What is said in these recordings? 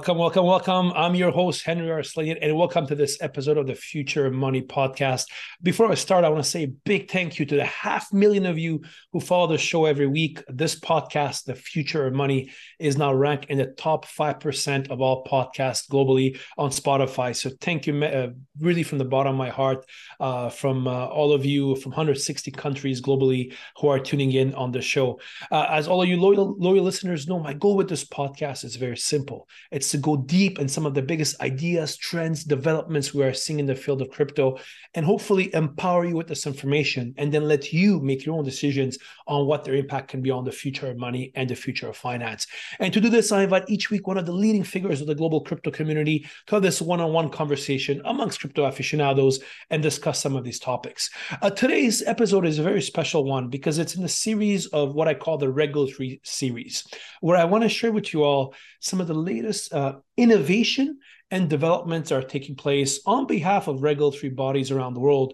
Welcome, welcome, welcome. I'm your host, Henry Arslanian, and welcome to this episode of the Future of Money podcast. Before I start, I want to say a big thank you to the 500,000 of you who follow the show every week. This podcast, The Future of Money, is now ranked in the top 5% of all podcasts globally on Spotify. So thank you really from the bottom of my heart from all of you from 160 countries globally who are tuning in on the show. As all of you loyal listeners know, my goal with this podcast is very simple. It's to go deep in some of the biggest ideas, trends, developments we are seeing in the field of crypto, and hopefully empower you with this information and then let you make your own decisions on what their impact can be on the future of money and the future of finance. And to do this, I invite each week one of the leading figures of the global crypto community to have this one-on-one conversation amongst crypto aficionados and discuss some of these topics. Today's episode is a very special one because it's in the series of what I call the regulatory series, where I want to share with you all some of the latest innovation and developments are taking place on behalf of regulatory bodies around the world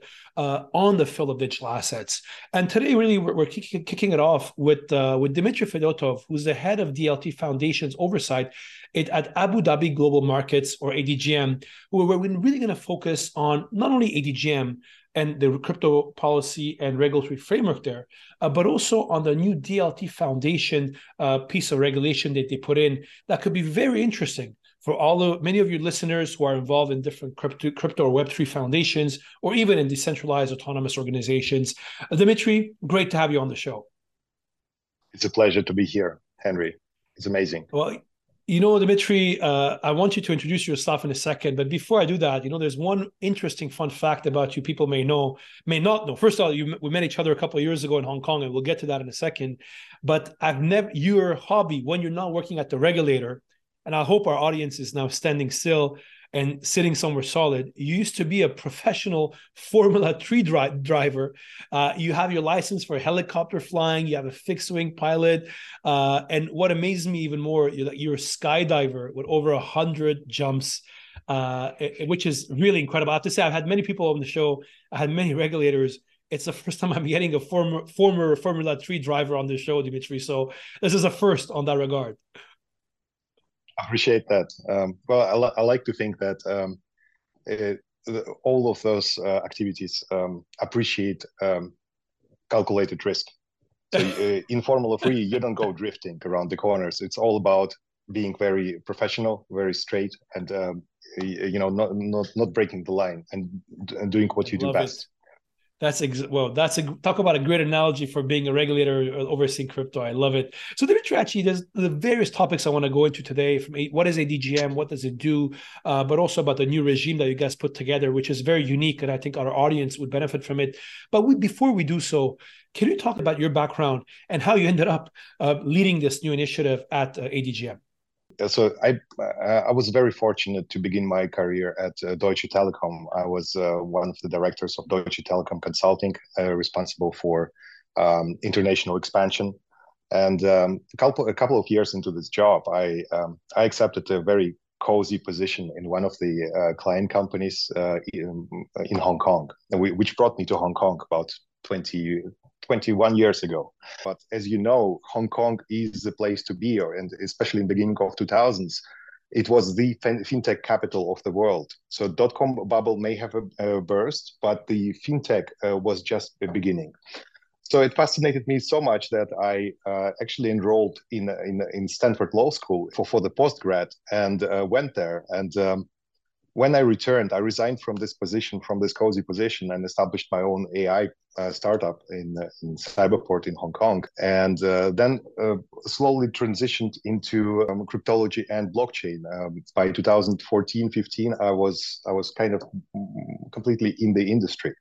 on the field of digital assets. And today, really, we're kicking it off with Dmitry Fedotov, who's the head of DLT Foundation's oversight at Abu Dhabi Global Markets, or ADGM, where we're really going to focus on not only ADGM and the crypto policy and regulatory framework there, but also on the new DLT Foundation piece of regulation that they put in that could be very interesting for many of your listeners who are involved in different crypto or Web3 foundations, or even in decentralized autonomous organizations. Dmitry, great to have you on the show. It's a pleasure to be here, Henry. It's amazing. Well, Dmitry, I want you to introduce yourself in a second. But before I do that, there's one interesting fun fact about you people may not know. First of all, we met each other a couple of years ago in Hong Kong, and we'll get to that in a second. But your hobby, when you're not working at the regulator, and I hope our audience is now standing still and sitting somewhere solid. You used to be a professional Formula 3 driver. You have your license for helicopter flying. You have a fixed wing pilot. And what amazes me even more, you're a skydiver with over 100 jumps, which is really incredible. I have to say, I've had many people on the show. I had many regulators. It's the first time I'm getting a former Formula 3 driver on the show, Dmitry. So this is a first on that regard. I appreciate that. I like to think that all of those activities appreciate calculated risk. So in Formula 3, you don't go drifting around the corners. It's all about being very professional, very straight, and not breaking the line and doing what you do best. Talk about a great analogy for being a regulator overseeing crypto. I love it. So Dimitri, actually, there's the various topics I want to go into today. From what is ADGM, what does it do, but also about the new regime that you guys put together, which is very unique, and I think our audience would benefit from it. But before we do so, can you talk about your background and how you ended up leading this new initiative at ADGM? So I was very fortunate to begin my career at Deutsche Telekom. I was one of the directors of Deutsche Telekom Consulting, responsible for international expansion. And a couple of years into this job, I accepted a very cozy position in one of the client companies in Hong Kong, which brought me to Hong Kong about 21 years ago. But as you know, Hong Kong is the place to be, and especially in the beginning of 2000s, it was the fintech capital of the world. So dot-com bubble may have burst, but the fintech was just the beginning. So it fascinated me so much that I actually enrolled in Stanford Law School for the postgrad and went there. And when I returned, I resigned from this cozy position, and established my own AI startup in Cyberport in Hong Kong, and then slowly transitioned into cryptology and blockchain. By 2014-15, I was kind of completely in the industry.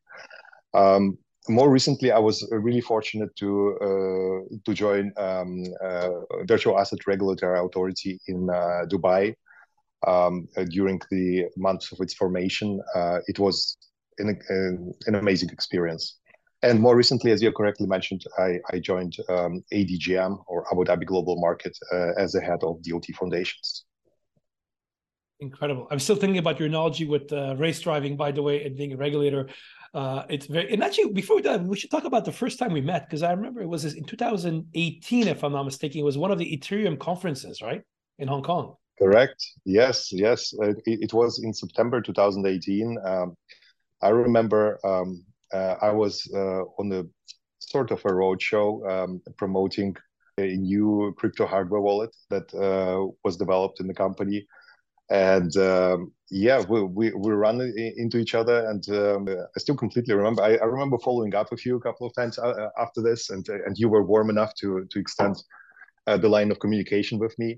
More recently, I was really fortunate to join Virtual Asset Regulatory Authority in Dubai. During the months of its formation. It was an amazing experience. And more recently, as you correctly mentioned, I joined ADGM, or Abu Dhabi Global Market, as the head of DLT Foundations. Incredible. I'm still thinking about your analogy with race driving, by the way, and being a regulator. It's very, and actually, before we do that, we should talk about the first time we met, because I remember it was in 2018, if I'm not mistaken. It was one of the Ethereum conferences, right, in Hong Kong. Correct. Yes, yes. It was in September 2018. I remember I was on a sort of a roadshow promoting a new crypto hardware wallet that was developed in the company. And yeah, we run into each other, and I still completely remember. I remember following up with you a couple of times after this, and you were warm enough to extend the line of communication with me.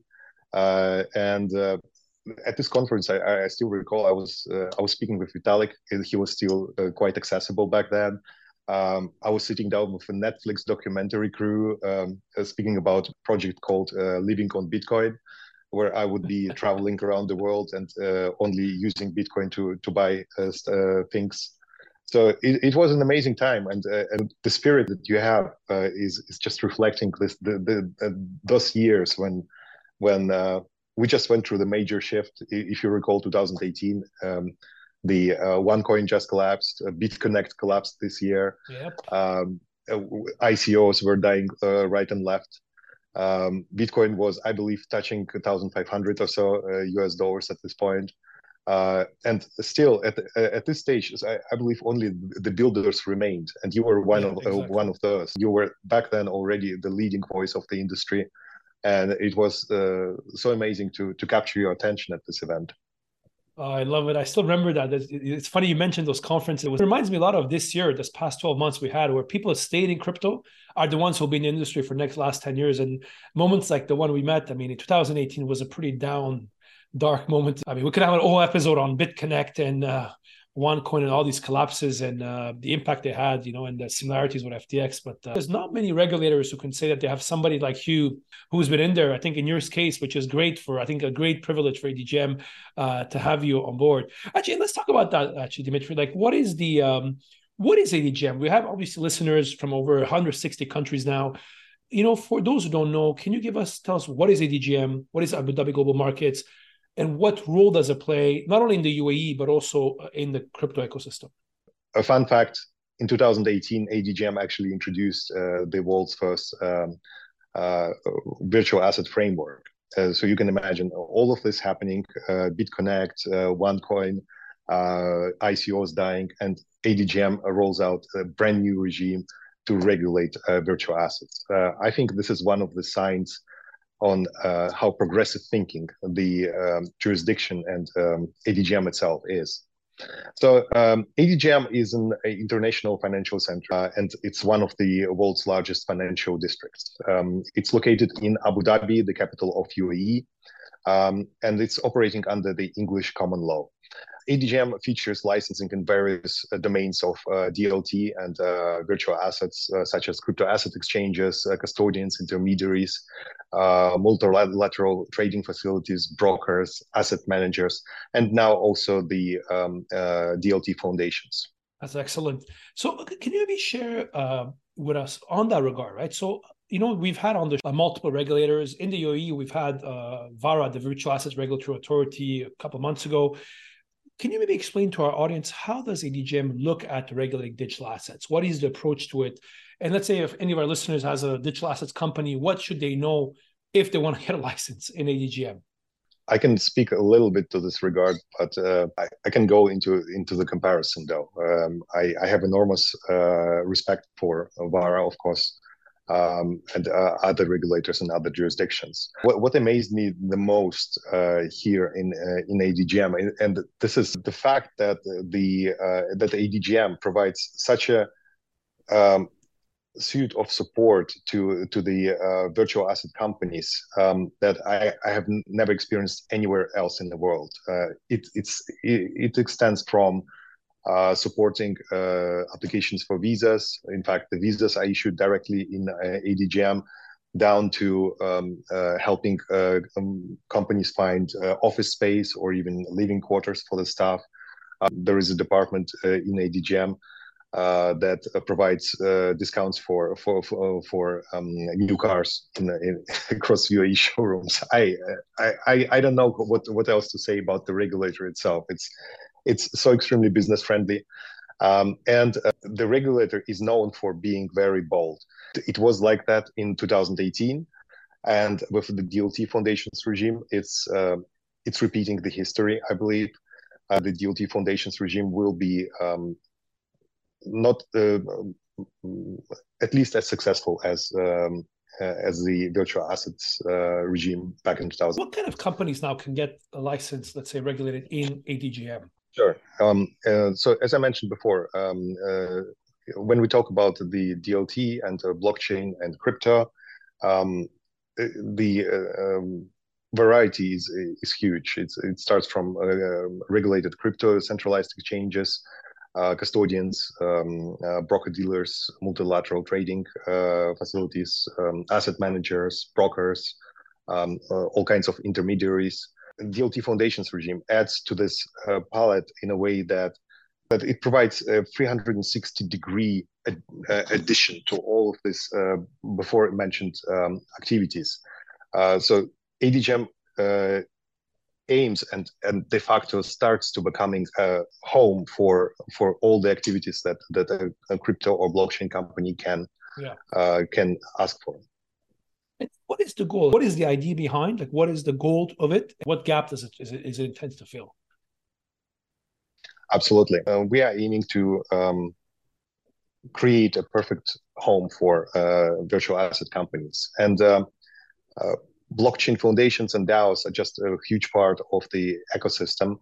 And At this conference, I still recall I was speaking with Vitalik. He was still quite accessible back then. I was sitting down with a Netflix documentary crew speaking about a project called Living on Bitcoin, where I would be traveling around the world and only using Bitcoin to buy things. So it was an amazing time, and the spirit that you have is just reflecting those years when we just went through the major shift. If you recall, 2018, the OneCoin just collapsed. BitConnect collapsed this year. Yep. ICOs were dying right and left. Bitcoin was, I believe, touching 1,500 or so US dollars at this point. And still, at this stage, I believe only the builders remained, and you were one of those. You were back then already the leading voice of the industry, and it was so amazing to capture your attention at this event. Oh, I love it. I still remember that. It's funny you mentioned those conferences. It reminds me a lot of this year, this past 12 months we had, where people that stayed in crypto are the ones who'll be in the industry for the last 10 years. And moments like the one we met, I mean, in 2018 was a pretty down, dark moment. I mean, we could have an whole episode on BitConnect and OneCoin and all these collapses and the impact they had, and the similarities with FTX. But there's not many regulators who can say that they have somebody like you who's been in there. I think in your case, which is great I think a great privilege for ADGM to have you on board. Actually, let's talk about that, actually, Dimitri. Like, what is ADGM? We have obviously listeners from over 160 countries now. For those who don't know, can you tell us what is ADGM? What is Abu Dhabi Global Markets? And what role does it play, not only in the UAE, but also in the crypto ecosystem? A fun fact, in 2018, ADGM actually introduced the world's first virtual asset framework. So you can imagine all of this happening, BitConnect, OneCoin, ICOs dying, and ADGM rolls out a brand new regime to regulate virtual assets. I think this is one of the signs on how progressive thinking the jurisdiction and ADGM itself is. So ADGM is an international financial center, and it's one of the world's largest financial districts. It's located in Abu Dhabi, the capital of UAE, and it's operating under the English common law. ADGM features licensing in various domains of DLT and virtual assets, such as crypto asset exchanges, custodians, intermediaries, multilateral trading facilities, brokers, asset managers, and now also the DLT foundations. That's excellent. So can you maybe share with us on that regard, right? So, we've had on the multiple regulators in the UAE. We've had VARA, the Virtual Assets Regulatory Authority, a couple of months ago. Can you maybe explain to our audience, how does ADGM look at regulating digital assets? What is the approach to it? And let's say if any of our listeners has a digital assets company, what should they know if they want to get a license in ADGM? I can speak a little bit to this regard, but I can go into the comparison, though. I have enormous respect for VARA, of course, and other regulators in other jurisdictions. What amazed me the most here in ADGM, and this is the fact that that the ADGM provides such a suite of support to the virtual asset companies that I have never experienced anywhere else in the world. It extends from supporting applications for visas. In fact, the visas are issued directly in ADGM, down to helping companies find office space or even living quarters for the staff. There is a department in ADGM that provides discounts for new cars across UAE showrooms. I don't know what else to say about the regulator itself. It's so extremely business friendly. And the regulator is known for being very bold. It was like that in 2018. And with the DLT Foundations regime, it's it's repeating the history, I believe. The DLT Foundations regime will be not at least as successful as the virtual assets regime back in 2000. What kind of companies now can get a license, let's say, regulated in ADGM? Sure. So as I mentioned before, when we talk about the DLT and blockchain and crypto, the variety is huge. It starts from regulated crypto, centralized exchanges, custodians, broker dealers, multilateral trading facilities, asset managers, brokers, all kinds of intermediaries. DLT Foundations regime adds to this palette in a way that it provides a 360-degree addition to all of this before mentioned activities. So ADGM aims and de facto starts to becoming a home for all the activities that a crypto or blockchain company can ask for. And what is the goal? What is the idea behind? Like, what is the goal of it? What gap is it intended to fill? Absolutely, we are aiming to create a perfect home for virtual asset companies, and blockchain foundations and DAOs are just a huge part of the ecosystem,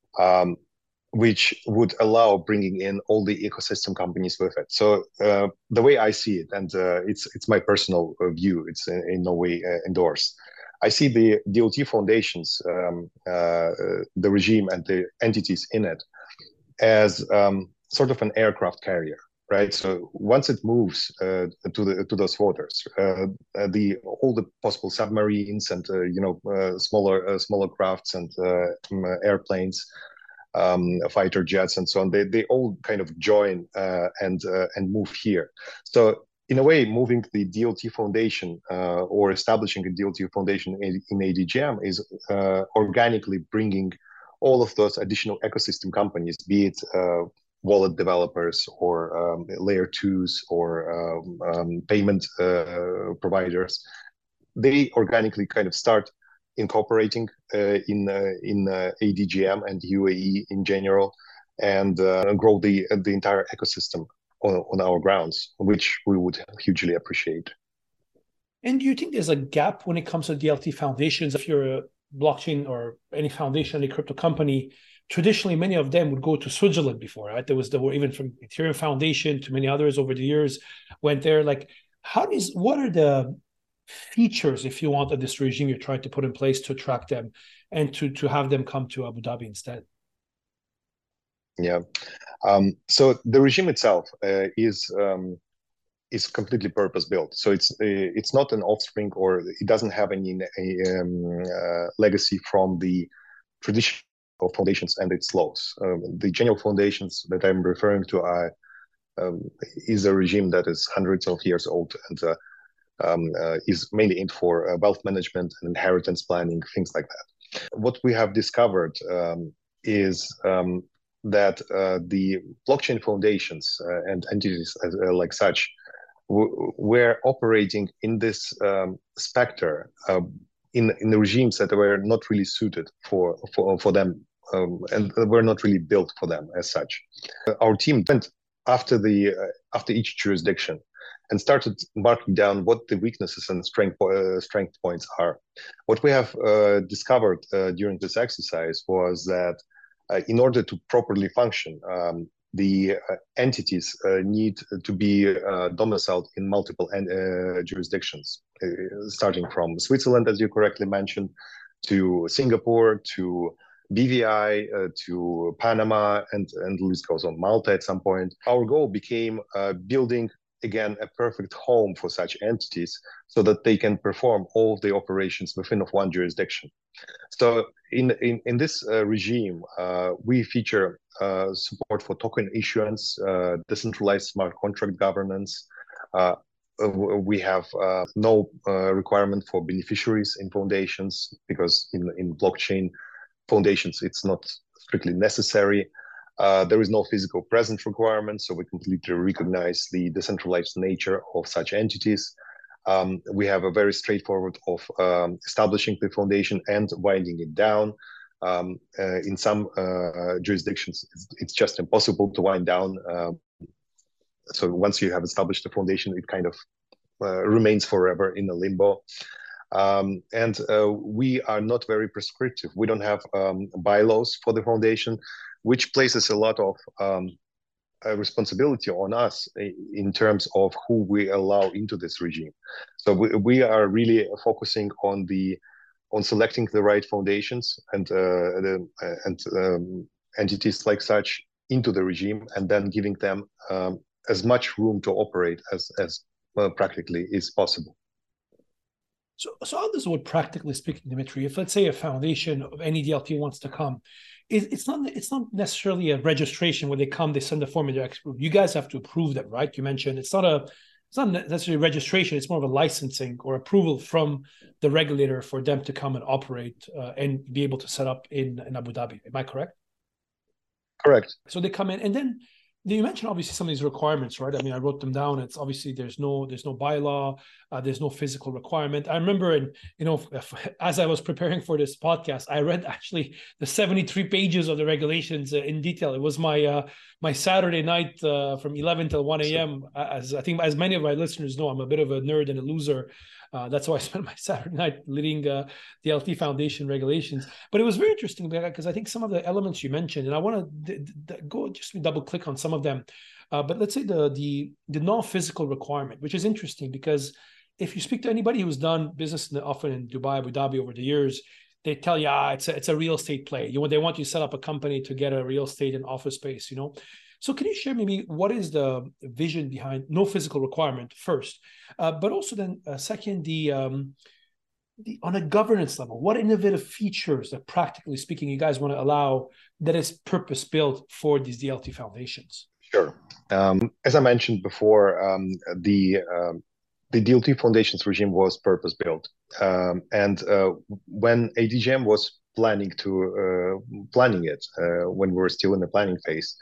which would allow bringing in all the ecosystem companies with it. So the way I see it, and it's my personal view, it's in no way endorsed. I see the DLT Foundations, the regime and the entities in it, as sort of an aircraft carrier. Right. So once it moves to those waters, all the possible submarines and smaller crafts and airplanes, fighter jets and so on, they all kind of join and move here. So in a way, moving the DLT Foundation or establishing a DLT Foundation in ADGM is organically bringing all of those additional ecosystem companies, be it wallet developers or layer twos or payment providers. They organically kind of start incorporating in ADGM and UAE in general, and grow the entire ecosystem on our grounds, which we would hugely appreciate. And do you think there's a gap when it comes to DLT foundations? If you're a blockchain or any foundation, any crypto company, traditionally many of them would go to Switzerland before, right? There were even from Ethereum Foundation to many others over the years went there. Like, what are the features, if you want, of this regime you're trying to put in place to attract them and to have them come to Abu Dhabi instead? Yeah. So the regime itself is completely purpose built. So it's not an offspring, or it doesn't have any legacy from the traditional foundations and its laws. The general foundations that I'm referring to is a regime that is hundreds of years old and is mainly aimed for wealth management and inheritance planning, things like that. What we have discovered is that the blockchain foundations and entities like such were operating in this specter in the regimes that were not really suited for them, and were not really built for them as such. Our team went after each jurisdiction and started marking down what the weaknesses and strength points are. What we have discovered during this exercise was that in order to properly function, the entities need to be domiciled in multiple jurisdictions, starting from Switzerland, as you correctly mentioned, to Singapore, to BVI, to Panama, and the list goes on, Malta at some point. Our goal became building, again, a perfect home for such entities so that they can perform all the operations within one jurisdiction. So in this regime, we feature support for token issuance, decentralized smart contract governance. We have no requirement for beneficiaries in foundations, because in blockchain foundations, it's not strictly necessary. There is no physical presence requirement, so we completely recognize the decentralized nature of such entities. We have a very straightforward of establishing the foundation and winding it down. In some jurisdictions, it's just impossible to wind down. So once you have established a foundation, it kind of remains forever in a limbo. And we are not very prescriptive. We don't have bylaws for the foundation, which places a lot of responsibility on us in terms of who we allow into this regime. So we are really focusing on selecting the right foundations and entities like such into the regime, and then giving them as much room to operate as practically is possible. So how does it work, practically speaking, Dmitry? If, let's say, a foundation of any DLT wants to come, it's not necessarily a registration where they come, they send the form and they're approved. You guys have to approve them, right? You mentioned it's not necessarily registration. It's more of a licensing or approval from the regulator for them to come and operate and be able to set up in Abu Dhabi. Am I correct? Correct. So they come in, and then you mentioned obviously some of these requirements, right? I mean, I wrote them down. It's obviously there's no bylaw, there's no physical requirement. I remember, and as I was preparing for this podcast, I read actually the 73 pages of the regulations in detail. It was my Saturday night from 11 till 1 a.m. As I think, as many of my listeners know, I'm a bit of a nerd and a loser. That's why I spent my Saturday night leading the LT Foundation regulations. But it was very interesting because I think some of the elements you mentioned, and I want to go just double click on some of them. But let's say the non-physical requirement, which is interesting because if you speak to anybody who's done business often in Dubai, Abu Dhabi over the years, they tell you, it's a real estate play. They want you to set up a company to get a real estate and office space, So can you share maybe what is the vision behind no physical requirement first, but also then second, on a governance level, what innovative features that practically speaking you guys want to allow that is purpose built for these DLT foundations? Sure. As I mentioned before, the DLT foundations regime was purpose built, and when ADGM was planning it, when we were still in the planning phase.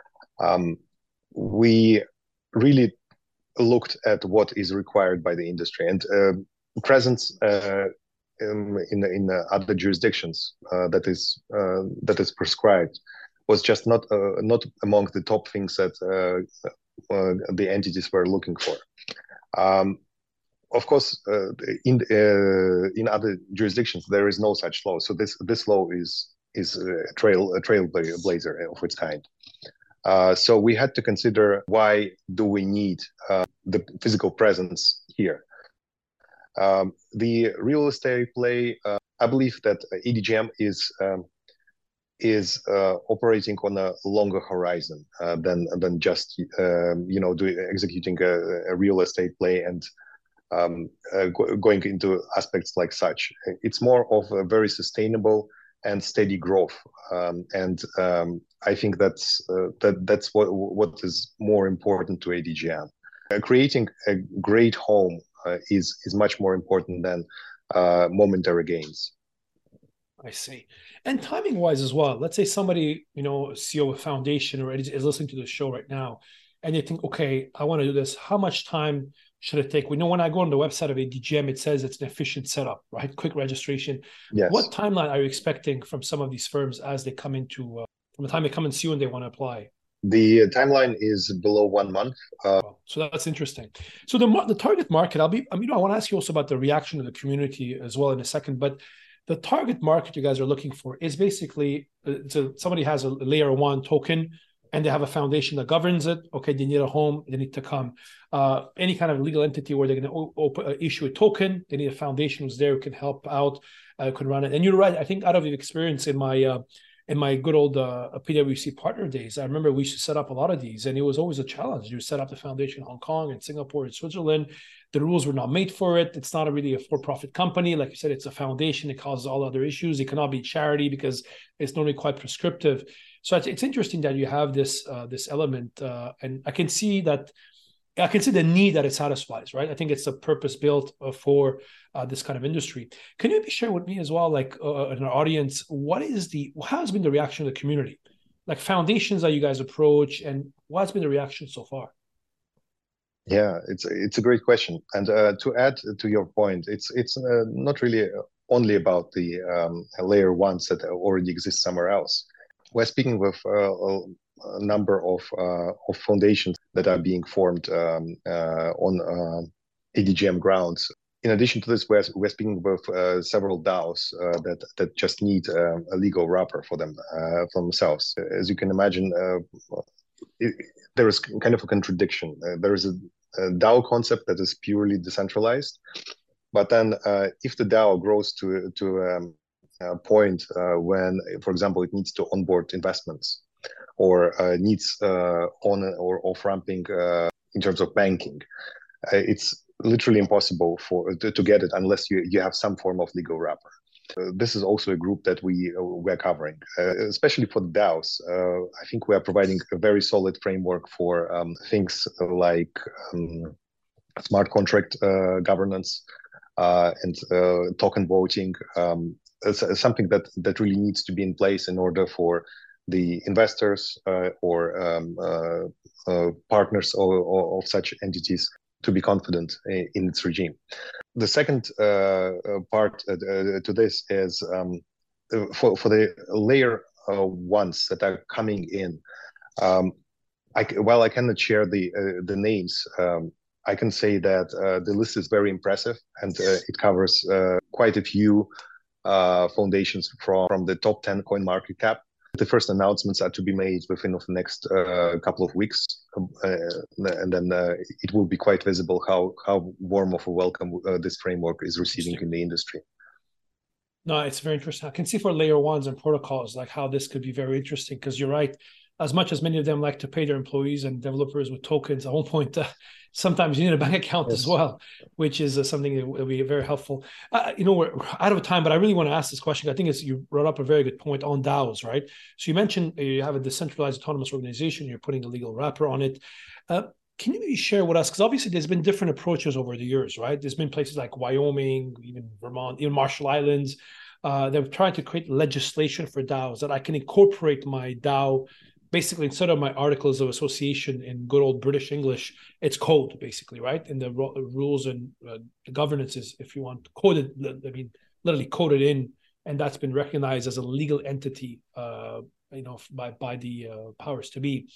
We really looked at what is required by the industry, and presence in other jurisdictions that is prescribed was just not among the top things that the entities were looking for. Of course, in other jurisdictions there is no such law, so this law is a trailblazer of its kind. So we had to consider, why do we need the physical presence here? The real estate play, I believe that ADGM is operating on a longer horizon than just executing a real estate play and going into aspects like such. It's more of a very sustainable and steady growth, and I think that's what is more important to ADGM. Creating a great home is much more important than momentary gains. I see. And timing wise as well, let's say somebody, CEO of a foundation or is listening to the show right now, and they think, okay, I want to do this. How much time should it take? We know when I go on the website of ADGM, it says it's an efficient setup, right? Quick registration. Yes. What timeline are you expecting from some of these firms as they come into, from the time they come and see you and they want to apply? The timeline is below 1 month. So that's interesting. So the target market, I want to ask you also about the reaction of the community as well in a second, but the target market you guys are looking for is basically, so somebody has a layer 1 token and they have a foundation that governs it. Okay, they need a home, they need to come. Any kind of legal entity where they're going to issue a token, they need a foundation who's there who can help out, can run it. And you're right. I think out of the experience in my good old PwC partner days, I remember we used to set up a lot of these, and it was always a challenge. You set up the foundation in Hong Kong and Singapore and Switzerland. The rules were not made for it. It's not really a for-profit company. Like you said, it's a foundation. It causes all other issues. It cannot be charity because it's normally quite prescriptive. So it's interesting that you have this element, and I can see the need that it satisfies, right? I think it's a purpose built for this kind of industry. Can you maybe share with me as well, like in our audience, how has been the reaction of the community? Like foundations that you guys approach, and what's been the reaction so far? Yeah, it's a great question. And to add to your point, it's not really only about the layer ones that already exist somewhere else. We're speaking with a number of foundations that are being formed on ADGM grounds. In addition to this, we're speaking with several DAOs that just need a legal wrapper for themselves. As you can imagine, there is kind of a contradiction. There is a DAO concept that is purely decentralized, but then if the DAO grows to a point when, for example, it needs to onboard investments or needs on or off ramping in terms of banking, it's literally impossible to get it unless you have some form of legal wrapper. This is also a group that we're covering, especially for the DAOs. I think we are providing a very solid framework for things like smart contract governance and token voting. Something that really needs to be in place in order for the investors or partners of such entities to be confident in its regime. The second part to this is for the layer ones that are coming in. While I cannot share the names, I can say that the list is very impressive, and it covers quite a few foundations from the top 10 coin market cap. The first announcements are to be made within the next couple of weeks, and then it will be quite visible how warm of a welcome this framework is receiving in the industry. No, it's very interesting. I can see for layer ones and protocols, like how this could be very interesting, because you're right. As much as many of them like to pay their employees and developers with tokens, at one point, sometimes you need a bank account as well, which is something that will be very helpful. We're out of time, but I really want to ask this question. I think you brought up a very good point on DAOs, right? So you mentioned you have a decentralized autonomous organization. You're putting a legal wrapper on it. Can you share with us, because obviously there's been different approaches over the years, right? There's been places like Wyoming, even Vermont, even Marshall Islands. They're trying to create legislation for DAOs that I can incorporate my DAO. Basically, instead of my articles of association in good old British English, it's code, basically, right? And the rules and the governances, if you want, coded, I mean, literally coded in, and that's been recognized as a legal entity, by the powers to be.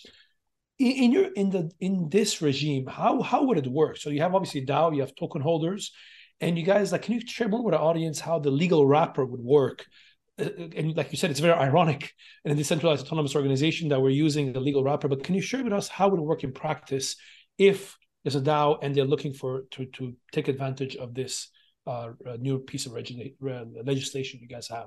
In this regime, how would it work? So you have obviously DAO, you have token holders, and you guys, can you share more with the audience how the legal wrapper would work? And like you said, it's very ironic in a decentralized autonomous organization that we're using the legal wrapper, but can you share with us how it would work in practice if there's a DAO and they're looking to take advantage of this new piece of legislation you guys have?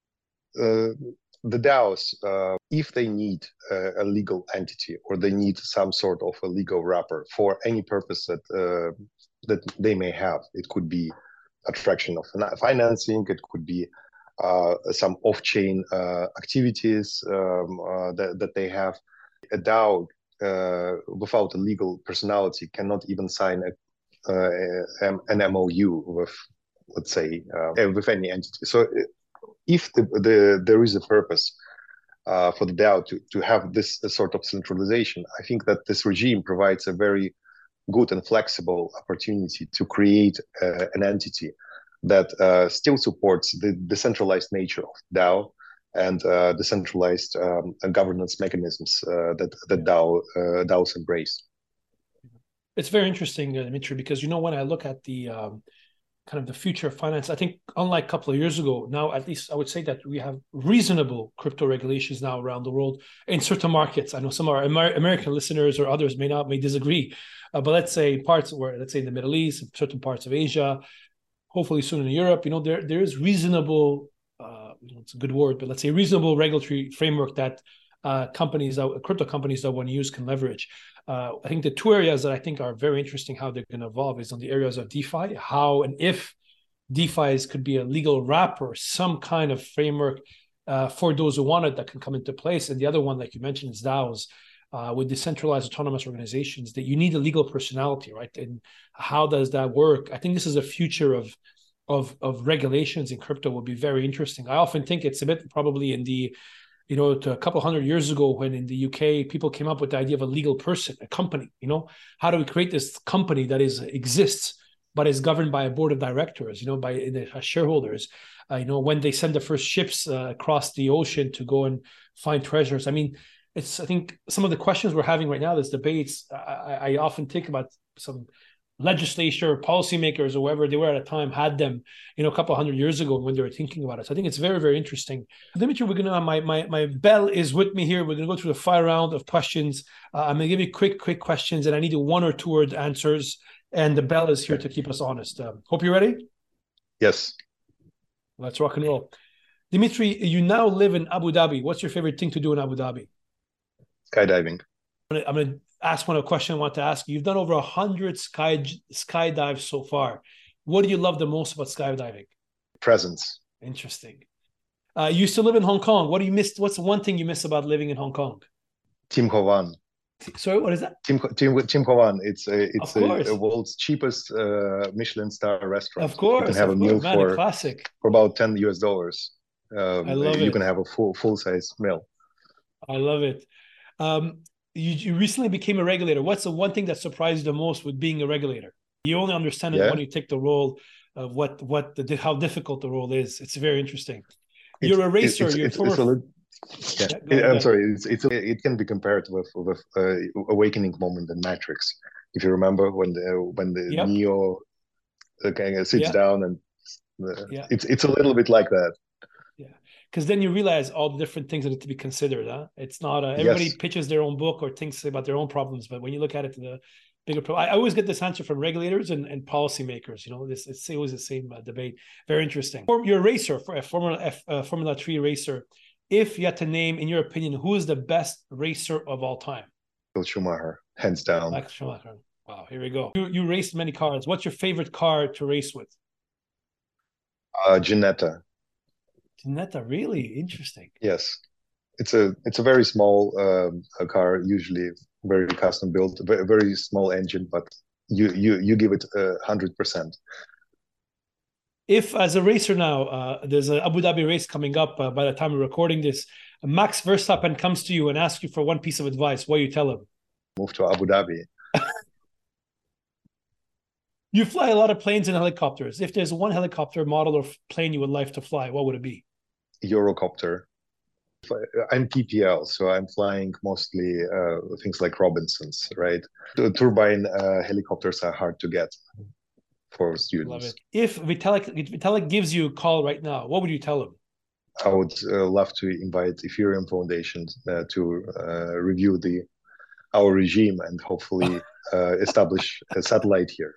The DAOs, if they need a legal entity or they need some sort of a legal wrapper for any purpose that they may have, it could be attraction of financing, it could be some off-chain activities that they have. A DAO without a legal personality cannot even sign an MOU with, let's say, with any entity. So if there is a purpose for the DAO to have this sort of centralization, I think that this regime provides a very good and flexible opportunity to create an entity that still supports the decentralized nature of DAO and decentralized governance mechanisms that DAOs embrace. It's very interesting, Dmitry, because when I look at the kind of the future of finance, I think unlike a couple of years ago, now at least I would say that we have reasonable crypto regulations now around the world in certain markets. I know some of our American listeners or others may disagree, but let's say in the Middle East, certain parts of Asia, hopefully soon in Europe, there is reasonable, it's a good word, but let's say reasonable regulatory framework that crypto companies that want to use can leverage. I think the two areas that I think are very interesting how they're going to evolve is on the areas of DeFi, how and if DeFi could be a legal wrapper, some kind of framework for those who want it that can come into place. And the other one, like you mentioned, is DAOs. With decentralized autonomous organizations, that you need a legal personality, right? And how does that work? I think this is a future of regulations in crypto will be very interesting. I often think it's a bit probably in the, to a couple hundred years ago when in the UK people came up with the idea of a legal person, a company. How do we create this company that exists but it's governed by a board of directors, by the shareholders. When they send the first ships across the ocean to go and find treasures. I mean, I think some of the questions we're having right now, this debates, I often think about some legislature, policymakers, or whoever they were at a time had them, a couple of 100 years ago when they were thinking about it. So I think it's very, very interesting. Dimitri, we're gonna my bell is with me here. We're gonna go through the final round of questions. I'm gonna give you quick questions, and I need a 1 or 2 word answers. And the bell is here to keep us honest. Hope you're ready. Yes. Let's rock and roll. Dimitri, you now live in Abu Dhabi. What's your favorite thing to do in Abu Dhabi? Skydiving. I'm gonna ask a question I want to ask you. You've done over 100 skydives so far. What do you love the most about skydiving? Presence. Interesting. You used to live in Hong Kong. What do you miss? What's the one thing you miss about living in Hong Kong? Tim Ho Wan. Sorry, what is that? Tim Ho Wan. It's a world's cheapest Michelin star restaurant. Of course, you can have a meal a classic for about $10. I love it. You can have a full size meal. I love it. You recently became a regulator. What's the one thing that surprised you the most with being a regulator? You only understand it when you take the role of how difficult the role is. It's very interesting. You're a racer. I'm sorry. It can be compared with awakening moment in Matrix. If you remember when the Neo sits down and it's a little bit like that. Yeah, because then you realize all the different things that need to be considered. It's not everybody pitches their own book or thinks about their own problems, but when you look at it to the bigger problem, I always get this answer from regulators and policymakers. It's always the same debate. Very interesting. You're a racer, for a Formula 3 racer. If you had to name, in your opinion, who is the best racer of all time? Michael Schumacher, hands down. Michael Schumacher. Wow, here we go. You raced many cars. What's your favorite car to race with? Ginetta. Ginetta, really interesting. Yes, it's a very small car, usually very custom built, very small engine, but you give it 100%. If, as a racer now, there's an Abu Dhabi race coming up by the time we're recording this, Max Verstappen comes to you and asks you for one piece of advice, what do you tell him? Move to Abu Dhabi. You fly a lot of planes and helicopters. If there's one helicopter model or plane you would like to fly, what would it be? Eurocopter. I'm PPL, so I'm flying mostly things like Robinsons, right? The turbine helicopters are hard to get for students. Love it. If Vitalik gives you a call right now, what would you tell him? I would love to invite Ethereum Foundation to review our regime and hopefully establish a satellite here.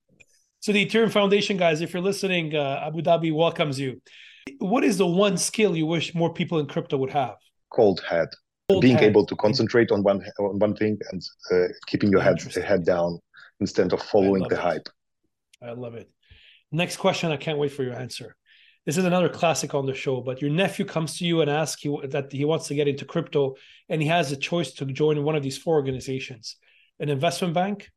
So the Ethereum Foundation, guys, if you're listening, Abu Dhabi welcomes you. What is the one skill you wish more people in crypto would have? Cold head. Being able to concentrate on one thing and keeping your head down instead of following the hype. I love it. Next question. I can't wait for your answer. This is another classic on the show, but your nephew comes to you and asks you that he wants to get into crypto and he has a choice to join one of these 4 organizations: an investment bank,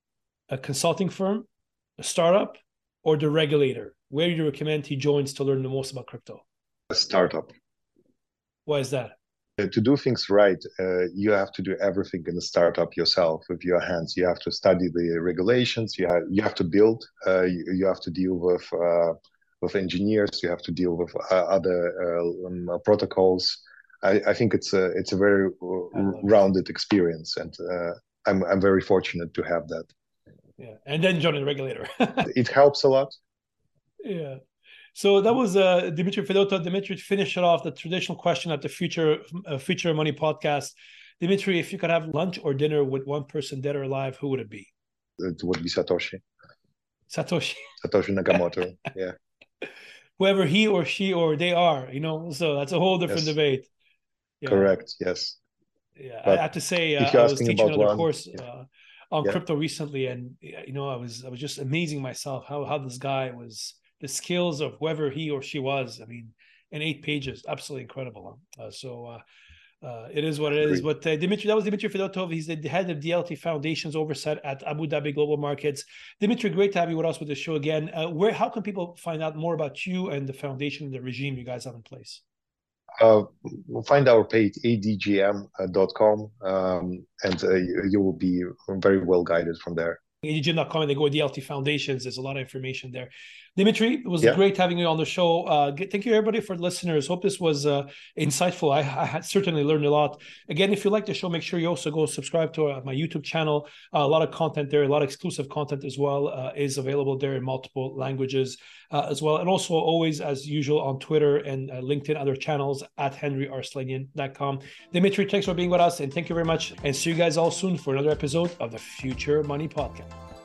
a consulting firm, a startup, or the regulator. Where do you recommend he joins to learn the most about crypto? A startup. Why is that? To do things right, you have to do everything in a startup yourself with your hands. You have to study the regulations. You have to build. You have to deal with engineers. You have to deal with other protocols. I think it's a very rounded experience, and I'm very fortunate to have that. Yeah, and then join the regulator. It helps a lot. Yeah. So that was Dimitri Fedotov. Dimitri, to finish it off, the traditional question at the Future Money podcast. Dimitri, if you could have lunch or dinner with one person, dead or alive, who would it be? It would be Satoshi. Satoshi Nakamoto. Yeah. Whoever he or she or they are, so that's a whole different debate. Yeah. Correct. Yes. Yeah. But I have to say, I was teaching another course on crypto recently, and I was just amazing myself how this guy was. The skills of whoever he or she was, in 8 pages, absolutely incredible. It is what it is. But Dimitri, that was Dimitri Fedotov. He's the head of DLT Foundation's oversight at Abu Dhabi Global Markets. Dimitri, great to have you with us with the show again. How can people find out more about you and the foundation and the regime you guys have in place? We'll find our page, adgm.com, and you will be very well guided from there. agent.com and they go DLT Foundations. There's a lot of information there. Dimitri, it was great having you on the show. Thank you, everybody, for the listeners. Hope this was insightful. I had certainly learned a lot. Again, if you like the show, make sure you also go subscribe to my YouTube channel. A lot of content there, a lot of exclusive content as well is available there in multiple languages as well. And also always, as usual, on Twitter and LinkedIn, other channels at henryarslanian.com. Dimitri, thanks for being with us. And thank you very much. And see you guys all soon for another episode of the Future Money Podcast.